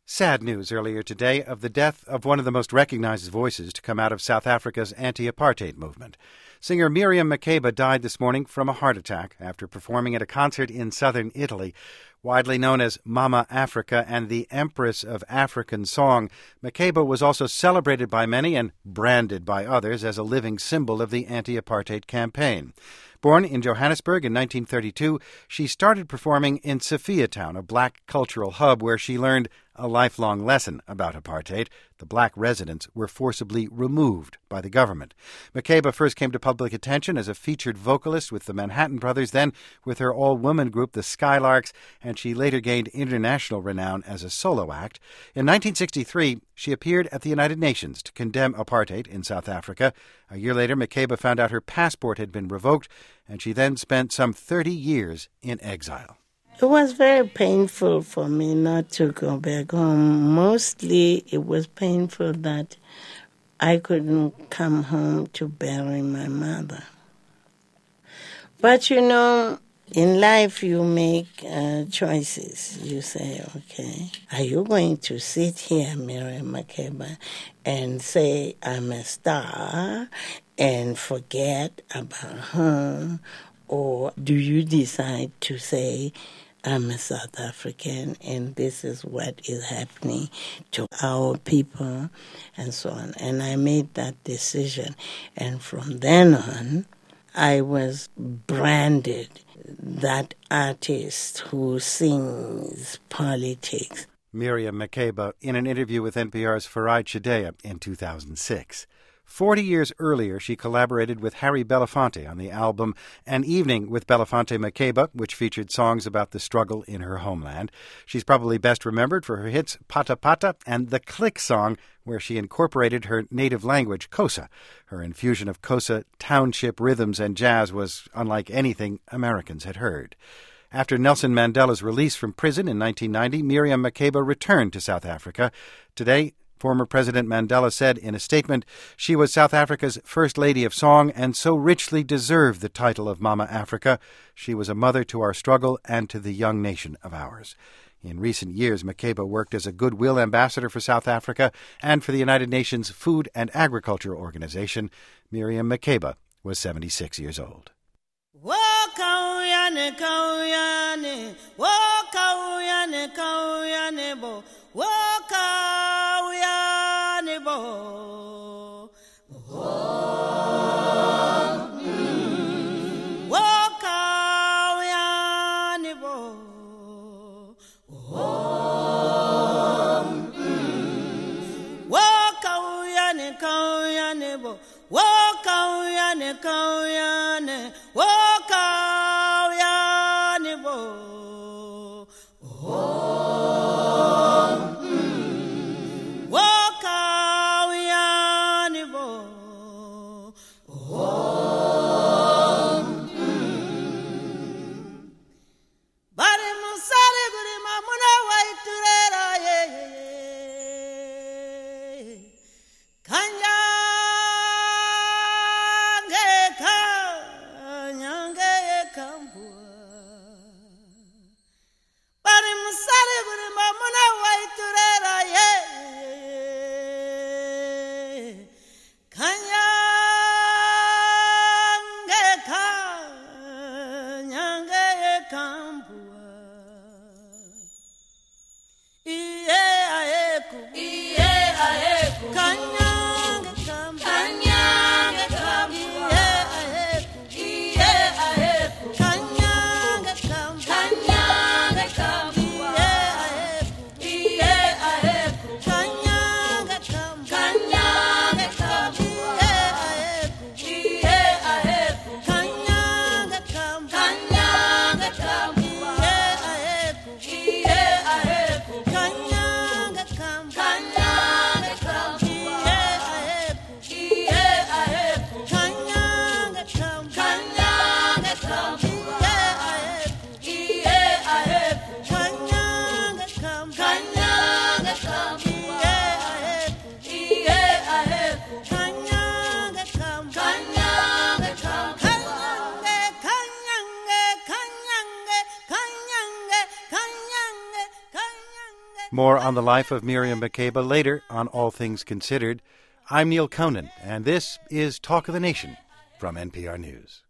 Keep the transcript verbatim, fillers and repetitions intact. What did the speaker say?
Sad news earlier today of the death of one of the most recognized voices to come out of South Africa's anti-apartheid movement. Singer Miriam Makeba died this morning from a heart attack after performing at a concert in southern Italy. Widely known as Mama Africa and the Empress of African Song, Makeba was also celebrated by many and branded by others as a living symbol of the anti-apartheid campaign. Born in Johannesburg in nineteen thirty-two, she started performing in Sophiatown, a black cultural hub where she learned a lifelong lesson about apartheid. The black residents were forcibly removed by the government. Makeba first came to public attention as a featured vocalist with the Manhattan Brothers, then with her all-woman group, the Skylarks, and she later gained international renown as a solo act. In nineteen sixty-three, she appeared at the United Nations to condemn apartheid in South Africa. A year later, Makeba found out her passport had been revoked, and she then spent some thirty years in exile. It was very painful for me not to go back home. Mostly it was painful that I couldn't come home to bury my mother. But, you know, in life you make uh, choices. You say, okay, are you going to sit here, Miriam Makeba, and say I'm a star and forget about home? Or do you decide to say, I'm a South African and this is what is happening to our people and so on. And I made that decision. And from then on, I was branded that artist who sings politics. Miriam Makeba in an interview with N P R's Farai Chideya in two thousand six. Forty years earlier, she collaborated with Harry Belafonte on the album An Evening with Belafonte Makeba, which featured songs about the struggle in her homeland. She's probably best remembered for her hits Pata Pata and the Click song, where she incorporated her native language, Xhosa. Her infusion of Xhosa township rhythms and jazz was unlike anything Americans had heard. After Nelson Mandela's release from prison in nineteen ninety, Miriam Makeba returned to South Africa. Today, former President Mandela said in a statement, she was South Africa's First Lady of Song and so richly deserved the title of Mama Africa. She was a mother to our struggle and to the young nation of ours. In recent years, Makeba worked as a goodwill ambassador for South Africa and for the United Nations Food and Agriculture Organization. Miriam Makeba was seventy-six years old. Oh, More on the life of Miriam Makeba later on All Things Considered. I'm Neil Conan, and this is Talk of the Nation from N P R News.